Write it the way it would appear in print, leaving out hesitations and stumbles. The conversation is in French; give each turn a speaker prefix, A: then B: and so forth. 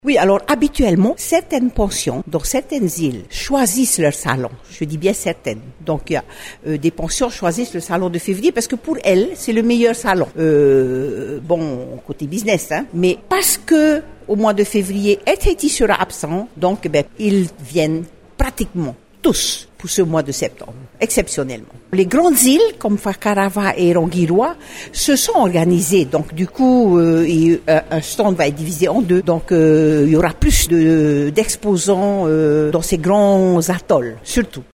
A: Oui, alors habituellement, certaines pensions dans certaines îles choisissent leur salon. Je dis bien certaines. Donc il y a des pensions choisissent le salon de février parce que pour elles, c'est le meilleur salon. Bon, côté business, hein. Mais parce que au mois de février, Eteti sera absent, donc ils viennent pratiquement tous pour ce mois de septembre, exceptionnellement. Les grandes îles, comme Fakarava et Rangiroa, se sont organisées. Donc, du coup, un stand va être divisé en deux. Donc, il y aura plus d'exposants dans ces grands atolls, surtout.